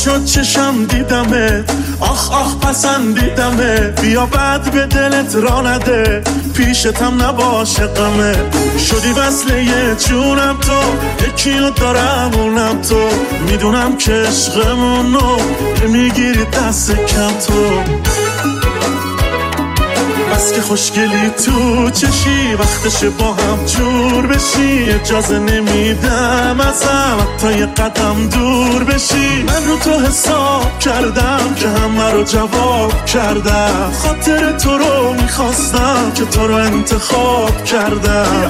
شد چشم دیدمه، آخ آخ پسندیدمه، بیا بعد به دلت را نده، پیشتم نباشه غمه. شدی وصله جونم تو، یکیو دارم اونم تو، میدونم که عشقمونو میگیری دست کم تو. بس که خوشگلی تو چشی، وقتش با هم جور بشی، اجازه نمیدم ازم حتی یه قدم دور بشی. من رو تو حساب کردم که همه رو جواب کردم، خاطر تو رو میخواستم که تو رو انتخاب کردم.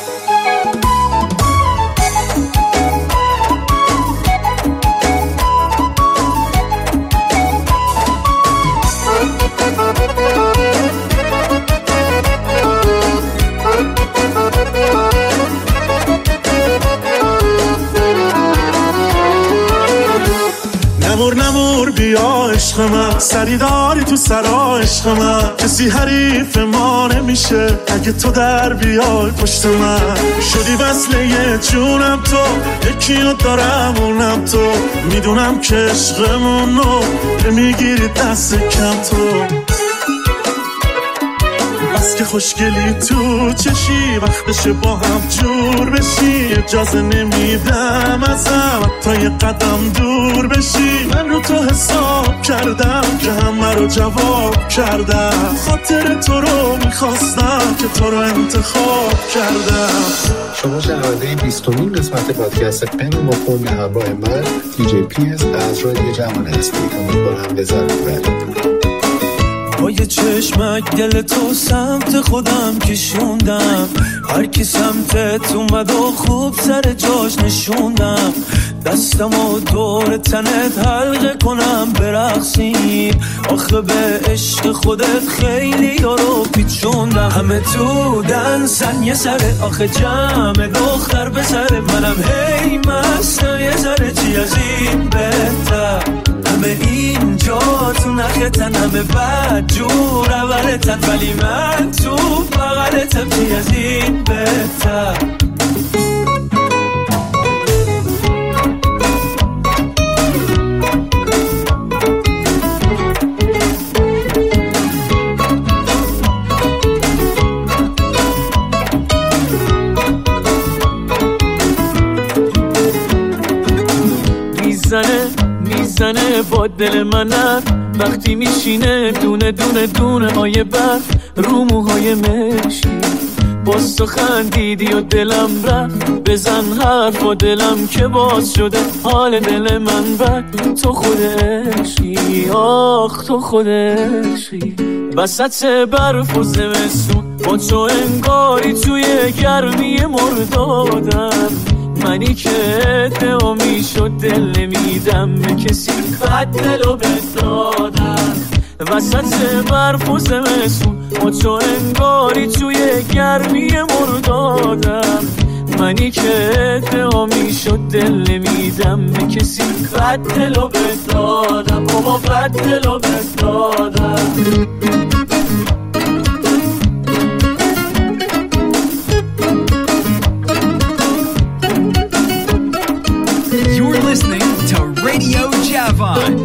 نمور بیا عشق من، سری داری تو سرا عشق من، کسی حریف ما نمیشه اگه تو در بیای پشت من. شدی وصله جونم تو، یکیو دارم اونم تو، میدونم که عشقمونو میگیری دست کم تو. بس که خوشگلی تو چشی، وقتش با هم جور بشی، اجازه نمیدم ازم حتی یه قدم دور بشی. من رو تو حساب کردم که همه رو جواب کردم، خاطر تو رو میخواستم که تو رو انتخاب کردم. شما شنونده 20مین قسمت پادکست قم با قم به همراه من دیجی پیس از رادیو جوان هستید. امیدوارم لذت ببرید. با یه چشمک دل تو سمت خودم کشوندم، هر کی سمتت اومد و خوب سر جاش نشوندم، دستمو دور تنت حلقه کنم برقصیم، آخه به عشق خودت خیلی یارو پیچوندم. همه تو دنسن یه سره، آخه جمع دختر به سره، منم هی مستم یه سره، چی از این بهتر. همه اینجا تو نختن، همه بد جور اولتن، ولی من تو بغلتم، چی از این بهتر. میزنه با دل منم وقتی میشینه دونه دونه دونه های برف رو موهای مشکی. باز تو خندیدی و دلم رفت، بزن حرف و دلم که باز شده حال دل من بد. تو خود عشقی، آخ تو خود عشقی، وسط برف و زمستون با تو انگاری توی گرمی مردادم. منی که ادعا میشد دل نمیدم به کسی، بد دلو بدادم. وسط برف و زمستون با تو انگاری توی گرمی مردادم. منی که ادعا میشد دل نمیدم به کسی، بد دلو بدادم، بابا بد دلو بدادم. Listening to Radio Javan.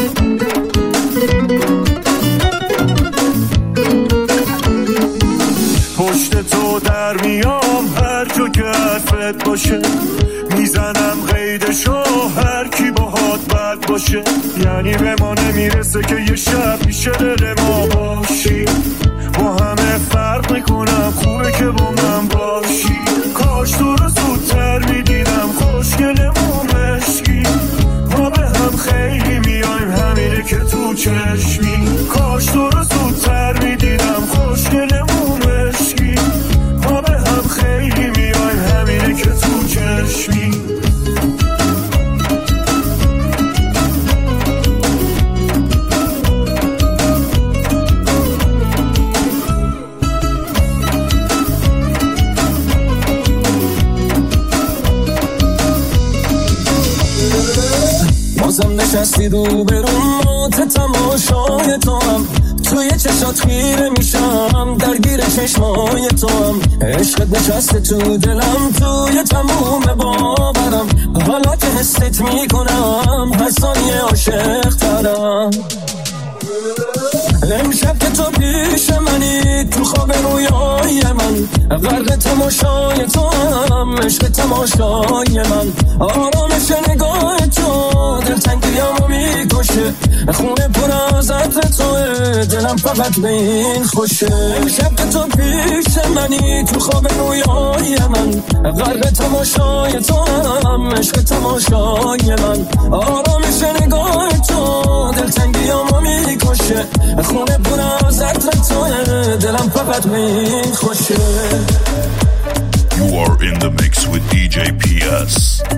پشت تو در میام هر جا که حرفت باشه، میزنم قیدشو هر کی باهات بد باشه. یعنی به ما نمیرسه که یه شب پیش دل ما باشی، با همه فرق میکنم، خوبه که با من باشی. کاش تو رو زودتر میدیدم، خوشگلمون مشکی، ما به هم خیلی میایم، همینه که تو چشمی. کاش تو رو زودتر میدیدم، خوشگلمون مشکی، ما به هم خیلی میایم، همینه که تو چشمی. بازم نشستی رو برون مات تماشای تو هم، تو روی چشات خیره میشم، درگیر چشمای تو هم، عشقت نشسته تو دلم، توی تموم باورم، حالا که حست میکنم هر ثانیه عاشق ترم. امشب که تو پیش منی، تو خواب رویای من، غرق تماشای تو هم، عشق تماشای من، آرامش نگاه تو دلتنگیامو میکشه، خونه پر از عطر توه، دلم فقط به این خوشه. امشب که تو پیش منی، تو خواب رویای من، غرق تماشای تو هم، عشق تماشای من، آرامش نگاه تو دلتنگیامو میکشه، خونه پر از عطر توه، دلم فقط به این خوشه. You are in the mix with DJ PS.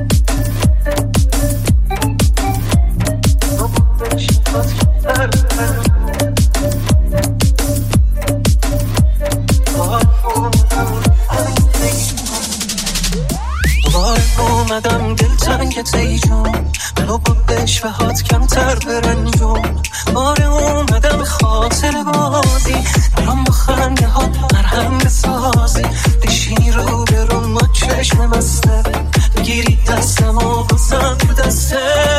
اومدم دلتنگت ای جون، منو با بشبهات کمتر برنجون. باره اومدم خاطر بازی، برام با خنده ها مرهم بسازی، بشینی رو برون با چشم بسته، بگیری دستم و بزن تو دسته.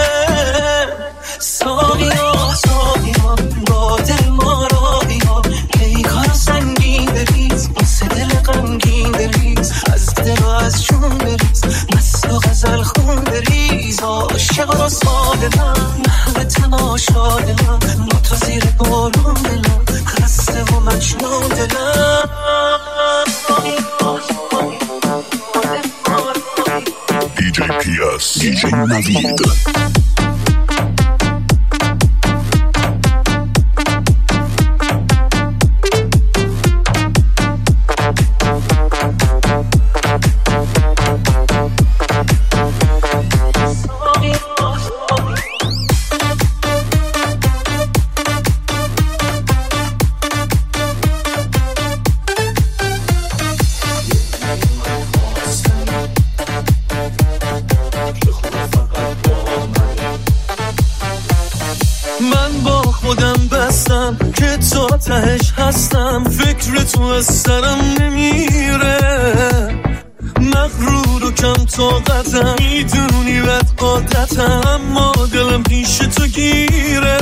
ساقیا ساقیا با دل ما را بیا، پیکار سنگین بریز، واسه دل غمگین بریز، از دل و از جون بریز، مست و غزل خون بریز. عاشق و سادلم، محو تماشای من، با تو زیر بارون دلم، خسته و مجنون دلم. DJ PS, DJ Navid. تهش هستم، فکر تو از سرم نمیره، مغرور و کم طاقتم، میدونی بد عادتم، اما دلم پیش تو گیره.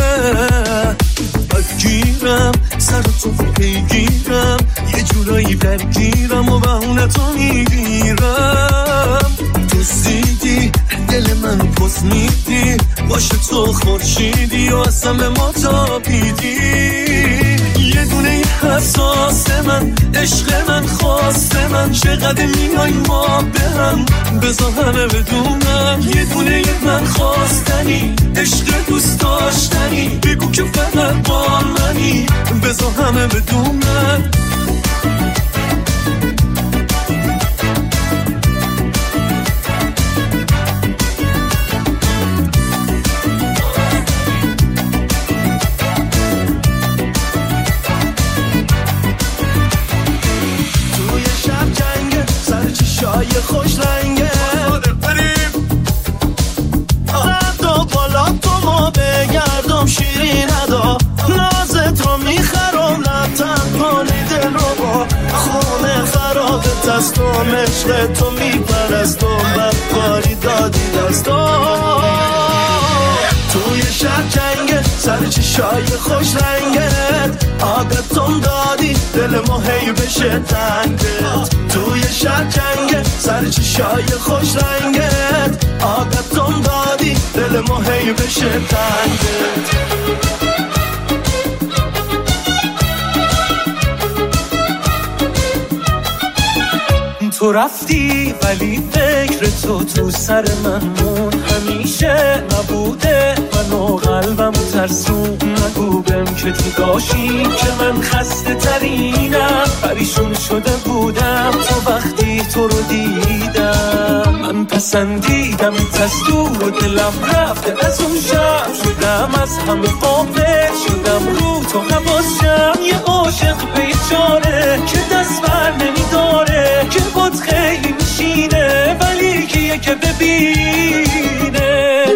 بگیرم سر تو پیگیرم، یه جورایی درگیرم و بهونه تو میگیرم. تو زیدی دل من پس میدی، باشه تو خورشیدی و اصلا ما تابیدی. یه دونه حساس من، عشق من، خواست من، چقدر میای ما به هم، بذار همه بدونم. یه دونه من خواستنی، عشق دوست داشتنی، بگو که فقط با منی، بذار همه بدونم. خوش رنگه ردا بالا تو ما بگردم شیرین ادا، نازت رو میخرم لبتن کنی دل رو با خونه خرابت هستم، عشق تو میپرستم، بدکاری دادی دستم. توی شهر جنگه سر چشای خوش رنگت، عادتم دادی دل ما هی بشه تنگت. توی شهر جنگه سر چشای خوش رنگت، عادتم دادی دل ما هی بشه تنگت. تو رفتی ولی فکر تو سر من مون، همیشه نبوده منو قلبم ترسون. نگو بهم که تو داشتی که من خسته ترینم، پریشون شده بودم تو وقتی تو رو دیدم. من پسندیدم از دور و دلم رفته از اون شب، شدم از همه غافل، شدم رو تو حواسم. یه عاشق بیچاره که دست بر نمیداره، که بود خیلی میشینه ولی کیه که ببینه.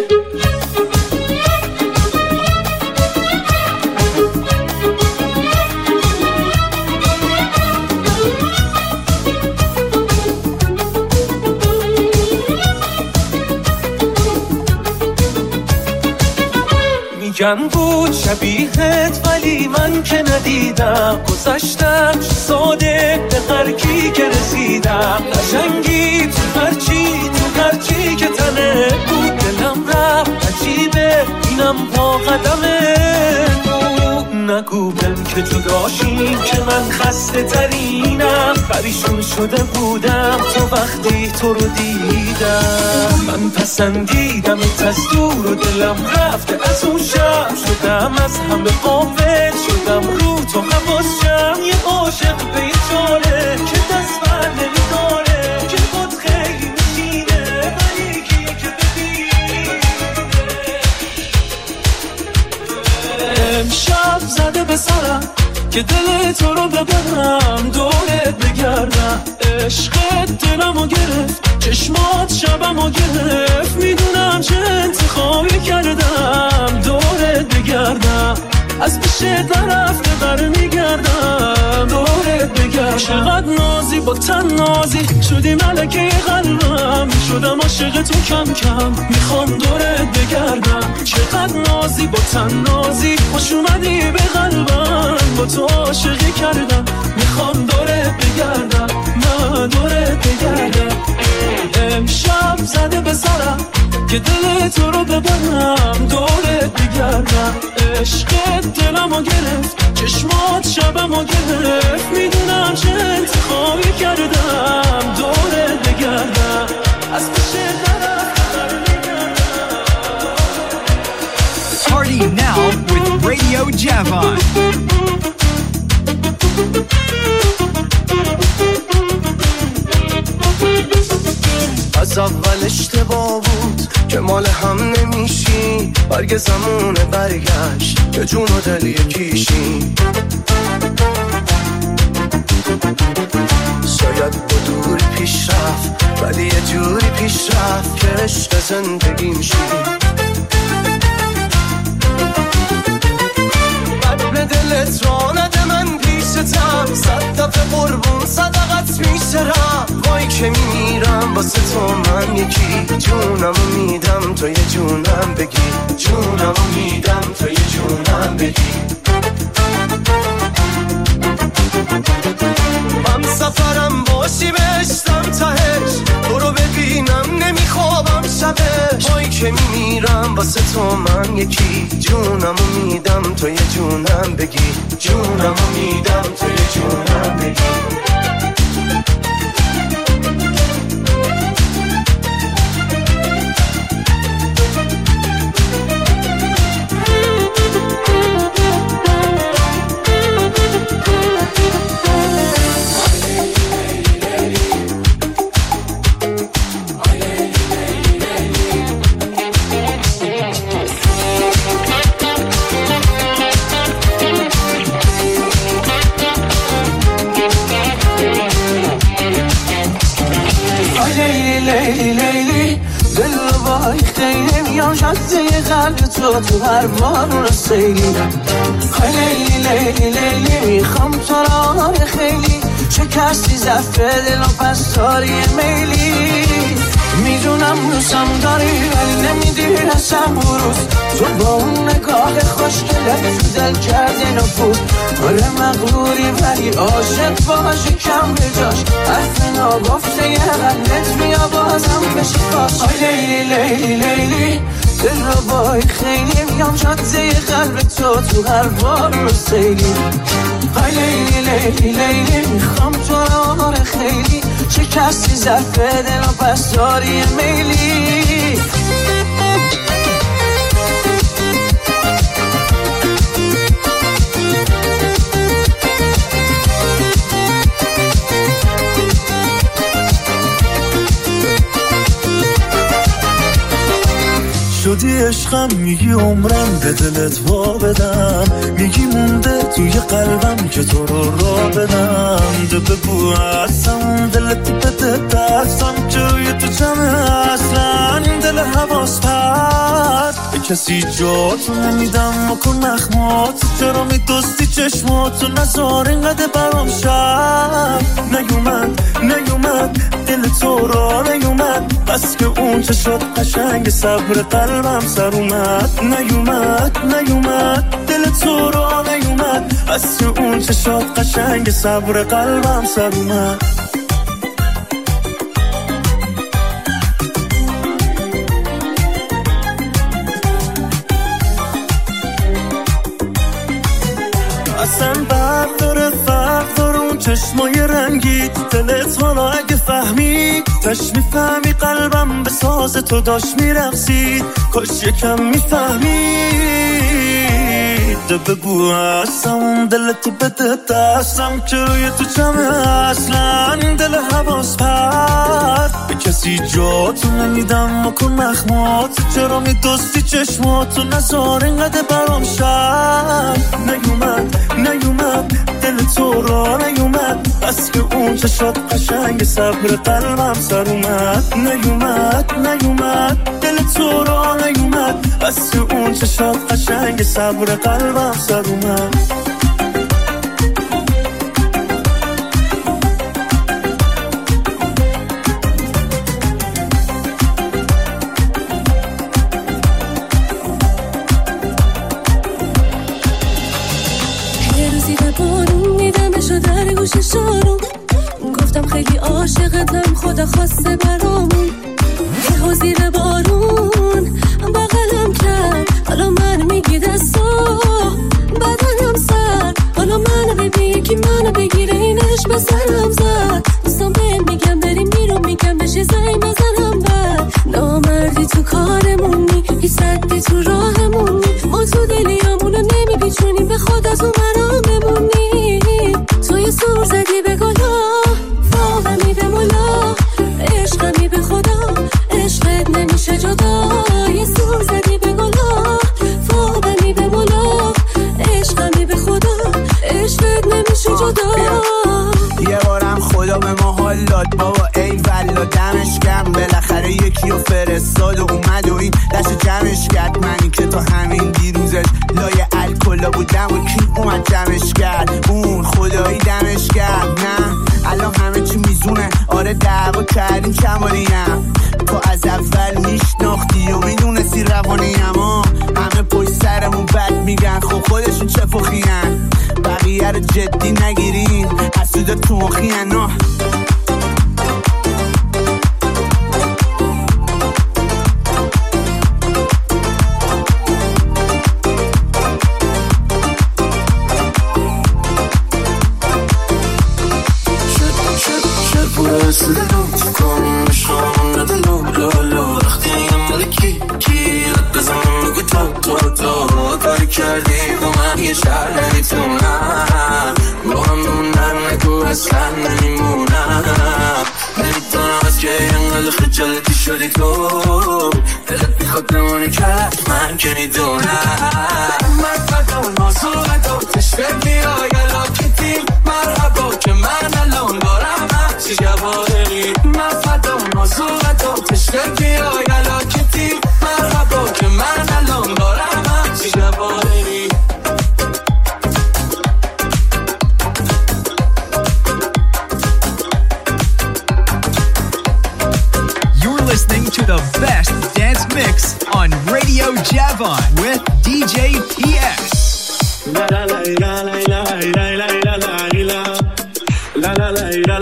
میگن بود شبیهت ولی من که ندیدم، گذشتم ساده به هرکی که رسیدم، قشنگی تو هرچی که تنه بود، دلم رفت عجیبه اینم پا قدمه بود. نگو بهم که جداشیم که من خسته ترینم، پریشون شده بودم تو وقتی تو رو دیدم، من پسندیدم از دور و دلم رفته از اون شب، شدم از همه غافل شدم رو تو حواسم، یه عاشق به یه چاره که دست بر نمیداره، که خود خیلی میشینه ولی کیه که ببینه. امشب زده به سرم که دل تو رو ببرم، دورت بگردم، عشقت دلمو گرفت، چشمات شبمو گرفت، میدونم چه انتخابی کردم، دورت بگردم، از پیشت نرفته برمیگردم، دورت بگردم. چقدر نازی با تن نازی شدی ملکه قلبم، شدم عاشق تو کم کم میخوام دورت بگردم، چقدر نازی با تن نازی خوش اومدی به قلبم، با تو عاشقی کردم میخوام دورت بگردم، نه دورت بگردم. امشب زده به سرم که دل تو رو ببرم، دورت بگردم، عشقت دلمو گرفت، چشمات شبمو گرفت، میدونم چه انتخابی کردم، دورت بگردم، از پیشت نرفتم برمیگردم. Party now with Radio Javon. از اول اشتباه بود که مال هم نمیشی، برگ زمونه برگشت که جون و دل یکیشی، شاید با دوری پیش رفت ولی یه جوری پیش رفت که عشق زندگیم شی. بد به دلت را نده من پیشتم، صد دفعه قربون صدقت میشرم، وای که میمیرم واسه تو من یکی، جونمو میدم تو یه جونم بگی، جونمو میدم تو یه جونم بگی. من سفرم باشی بهشتم تهش، تو رو ببینم نمیخوابم شبش، وای که میمیرم واسه تو من یکی، جونمو میدم تو یه جونم بگی، جونمو میدم تو یه جونم بگی. تو هر بارون سیلی، لیلی لیلی لیلی میخوام تو را خیلی، شکستی زفه دل و پس داری میلی، میدونم دوستم داری ولی نمیدی رسم بروز، تو با اون نگاه خوشگلت تو دل کرده نفوذ، آره مغروری ولی عاشق باشی کم به جاش، حرف ناگفته یه قلبت بیا بازم بشی پاس. لیلی لیلی لیلی دل رو بای خیلی میام جاده قلب تو هر بار رو سیلی، لیلی لیلی لیلی میخوام تو را خیلی، شکستی ظرفه دل و پس داری میلی. شدی عشقم میگی عمرم به دلت وا بدم، میگی مونده توی قلبم که تو رو را بدم، ده بگو هستم دلت بده دستم که روی تو جمعه اصلا این دل حواس پرد، به کسی جاتو نمیدم مکن نخمات، چرا میدستی چشماتو نزار اینقدر برام شد، نیومد دل تو را نیومد بس که اون اون چه شد قشنگ صبر قلبم سر اومد نیومد دل تو را نیومد از اون چه شد قشنگ صبر قلبم سر اومد اصلا فرق داره اون چشمای رنگی دلت حالا اگه فهمید تش میفهمی قلبم به ساز تو داشت میرقصید کاش یکم میفهمید بگو هستم دلتو بده دستم که روی تو چمه اصلا دل حواس پرد به کسی جا تو نمیدم مکن مخمات چرا میدوستی چشماتو نزار اینقدر برام شد نیومد دل تو را نیومد بس که اون چه شد قشنگ صبر قلبم سر اومد نیومد دل تو را نیومد بس که اون چه شد قشنگ صبر قلبم سر اومد شارو گفتم خیلی عاشقتم خدا خواسته برامون یهو زیر بارون بغلم کرد حالا من میگی دستا بدنم سر حالا منو ببین یکی منو بگیره این عشق به سرم زد دوستان بهم میگم بریم بیرون میگم بشه زنگ بزنم بعد نامردی تو کارمونی هیچ ردی تو راهمونی ما تو دلیامونو نمیپیچونیم به خودتون مرام بمونی توی سور زدی به گلا فاقمی به مولا عشقمی به خدا عشقت نمیشه جدا یه سور زدی به گلا فاقمی به مولا عشقمی به خدا عشقت نمیشه جدا یه بارم خدا به ما حال داد بابا ای والا دمش گرم بالاخره یکی رو فرستاد و اومد و این دست جمعش کرد منی که تا همین دیروزش لای الکلا بودم و کی اومد جمعش کرد اون خدایی دمش کرد نه الان همه چی میزونه آره دعوا کردیم چند باریم تو از اول میشناختی و میدونستی روانیم همه پشت سرمون بد میگن خودشون چه فخیان بقیه رو جدی نگیرین حسوده تو مخیان کردی با من یه شهر نمیتونم با همون نرمکو اصلا نمیمونم نمیتونم از که اینقدر خجالتی شدی تو دلت میخواد بمونی کرد من که میدونم من فدا نازوت آتش بمیای علاقتیم مرحبا که من الان دارم چی جواری من فدا نازوت آتش بمیای علاقتیم مرحبا که من الان دارم چی جواری Listening to the best dance mix on Radio Javon with DJ PS. La la la la la la la la la la la la la la la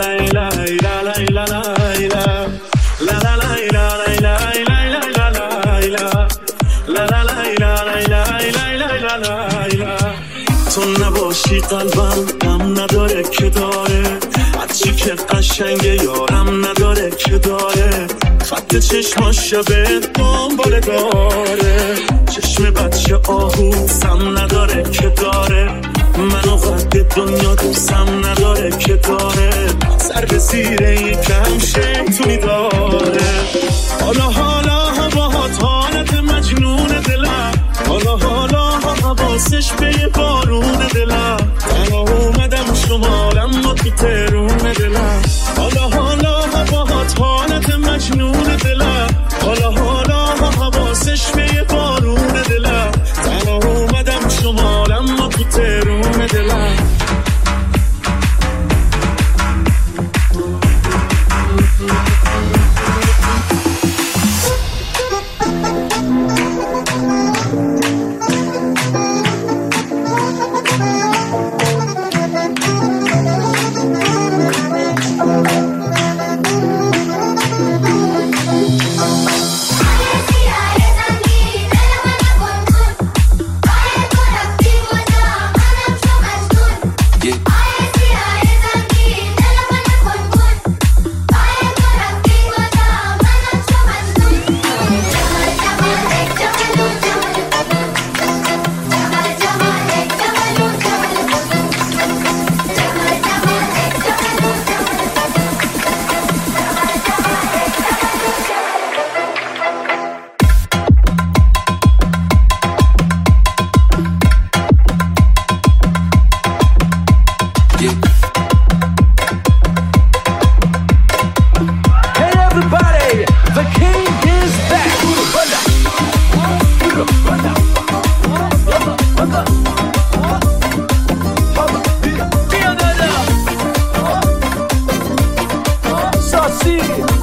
la تو نباشی قلبم غم نداره که داره هرچی که قشنگه یارم نداره که داره خط چشماش شبه دنباله داره چشم بچه آهو سم نداره که داره منو قد دنیا دوستم نداره که داره سر به زیر یکم شیطونی داره حالا هواهات حالت مجنون دلم حالا حواسش به یه بارون دلم تنها اومدم شمالم ما تو ترون دلم حالا هواهات حالت مجنون دلم حالا حواسش به یه بارون دلم تنها اومدم شمالم ما تو ترون دلم شاسی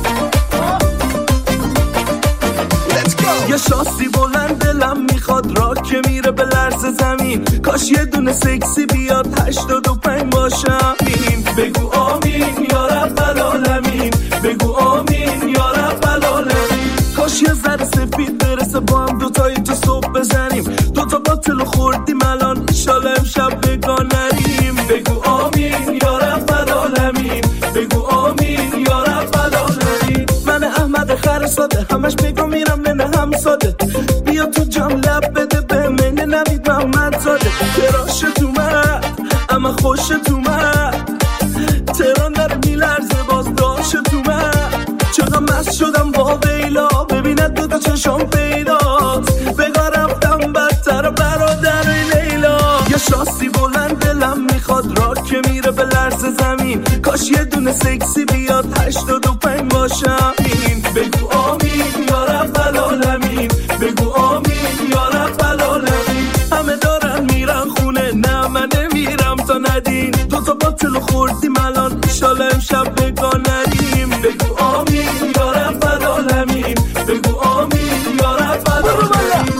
یه شاسی بلند دلم میخواد راه که میره به لرز زمین کاش یه دونه سکسی بیاد 85 باشم این بگو آمین یا رب العالمین بگو آمین یا رب العالمین کاش یه ذره سفید برسه با هم دوتایی تو صبح بزنیم دوتا باطل خوردیم الان ایشالا امشب بگانریم بگو آمین یا رب العالمین بگو آمین یا رب العالمین من احمد خر ساده همش بگو میرم نه هم ساده بیا تو جام لب بده به من نوید محمد زاده تراشت اومد اما خوشت اومد تران در میلرزه باز داشت اومد چقدر مست شدم با ویلا ببیند دوتا چشم پیداست بگا رفتم بدتر برادر لیلا یه شاسی بلند دلم میخواد راه که میره به لرز زمین کاش یه دونه سکسی بیاد 85 باشم این بگو آمین یا رب العالمین بگو آمین یا رب العالمین همه دارن میرن خونه نه من نمیرم تا ندین دوتا باطل خوردیم الان ایشالا امشب بگانریم بگو آمین یا رب العالمین بگو آمین یا رب العالمین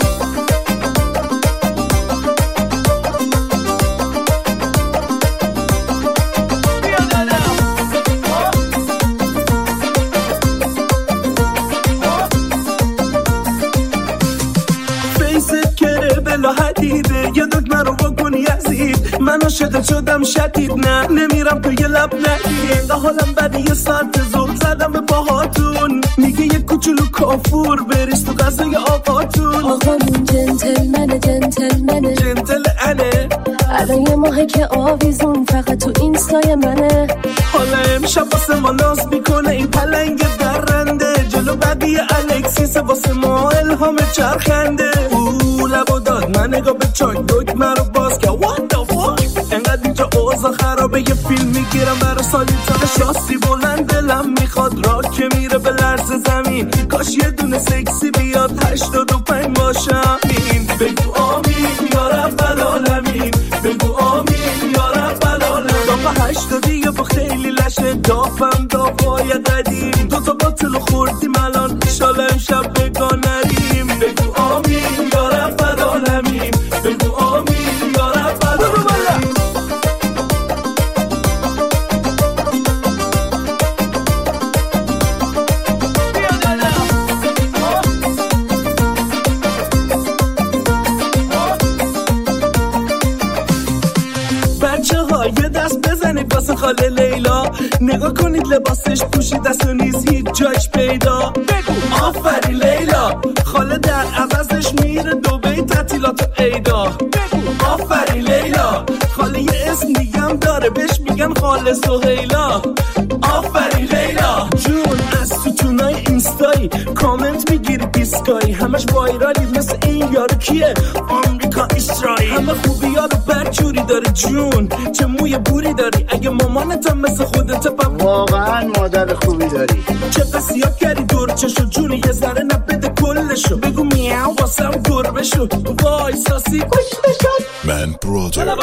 حدیده یه دکمه رو بکن یزید من عاشقت شدم شدید نه نمیرم تو یه لب نگیر حالم بده یه ساعت زور زدم به باهاتون میگه یه کوچولو کافور بریز تو غذای آقاتون آقامون جنتلمنه جنتل انه الان یه ماهه که آویزون فقط تو اینستای منه حالا امشب واسه ما ناز میکنه این پلنگ درنده جلو بقیه الکسیس واسه ما الهام چرخنده لبو داد من نگاه به چاک دکمه رو باز که what the fuck انقدر اینجا اوضاع خرابه یه فیلم میگیرم برای سالیتان شاسی بلند دلم میخواد راه که میره به لرز زمین کاش یه دونه سکسی بیاد 85 باشم این بگو آمین یا رب العالمین بگو آمین یا رب العالمین داپا 80 با خیلی لشه داپم داپای قدیم دوتا باطل خوردیم الان ایشالا امشب بگانریم بگو آمین یا رب العالمین بگو آمین یا رب العالمین بچه ها یه دست بزنید واسه خاله لیلا نگاه کنید لباسش پوشید دست و نیز هیچ جایش پیدا بگو آفرین لیلا خاله در عوضش میره دبی تعطیلات عیدا بگو آفرین لیلا خاله یه اسم دیگم داره بهش میگن خاله سهیلا آفرین لیلا جون از ستونای اینستایی کامنت میگیری دیسکایی همش وایرالی مثل این یارو کیه آمریکا اسرائیل همه خوبی ها رو برجوری داره جون چه موی بوری داری اگه مامانتم مثل خودت واقعا مادر خوبی داری چه قصیات کردی دور چشو جونی یه ذره نبده کلشو بگو میاو واسم گربه شو وای ساسی کش بشد من برادر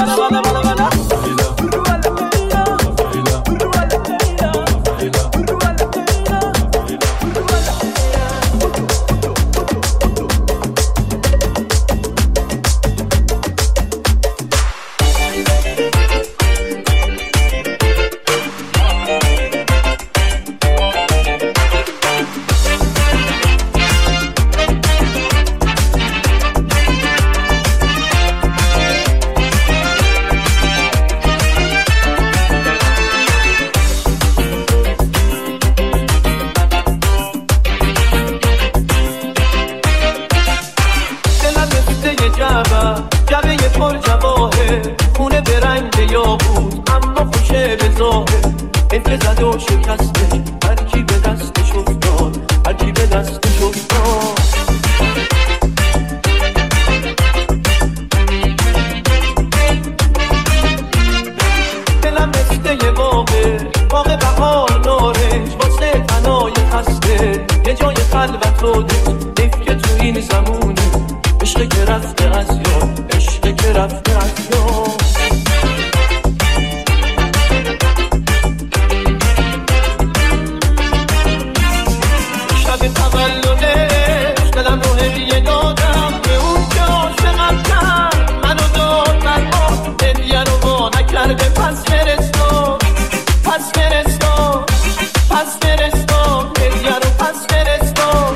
فرستا هدیه رو پس فرستا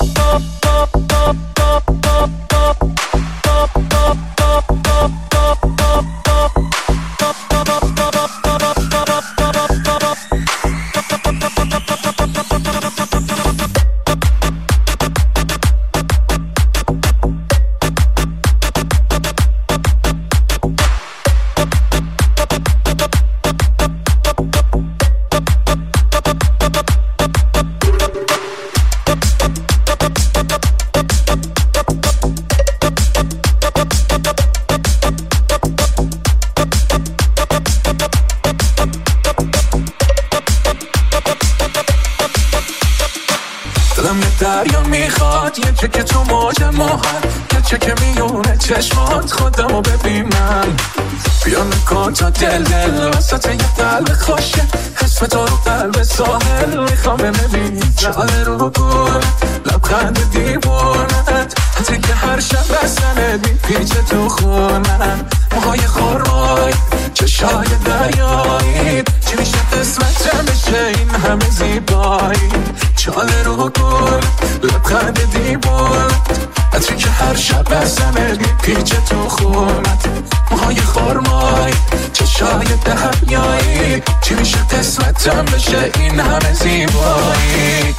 دریا میخواد یه چه که تو موج ماهد یه چه که میونه چشمات خودمو ببینم بیا نکن تا دل وسط یه قلب خوشه حسب تو رو قلب ساحل میخوام ببینم جاله رو گل لبخند دیوونت حتی که هر شب بسنت میپیچه تو خونت موهای خورمای چشای دریایی چی میشه قسمتم بشه این همه زیبایی جاله رو گل لبخند دیوونت حتی که هر شب بسنت میپیچه تو خونت موهای خورمای چشای دریایی چی میشه قسمتم بشه این همه زیبایی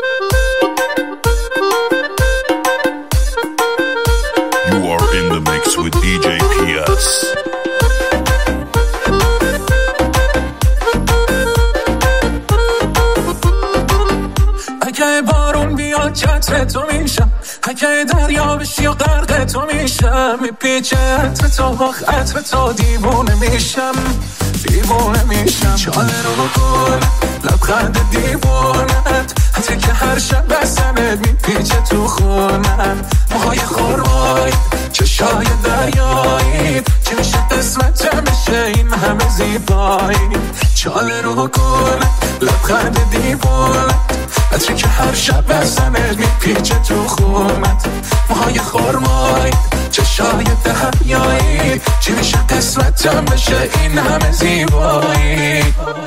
You are in the mix with DJ PS. اگه بارون بیاد چتر تو میشم اگه دریا بشی و غرق تو میشم میپیچه عطر تو عطر تو دیوونه میشم چاله رو گل لبخند دیوونت حتی که هر شب بسنت میپیچه تو خونت موهای خورمای چشای دریایی چی میشه قسمتم بشه این همه زیبایی چاله رو گل لبخند دیوونت حتی که هر شب بسنت میپیچه تو خونت موهای خورمای چشای دریایی چی میشه قسمتم بشه این همه زیبایی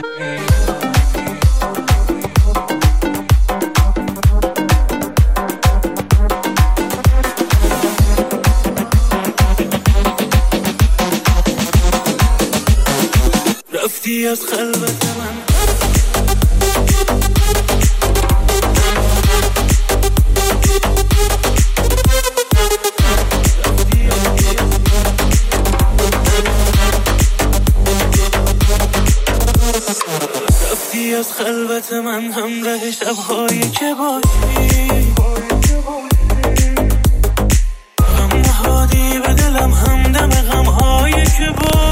رفتی از خلوت من رفتی از خلوت من همراه شب‌هایی که باشی غم نهادی به دلم همدم غم‌هایی که باشی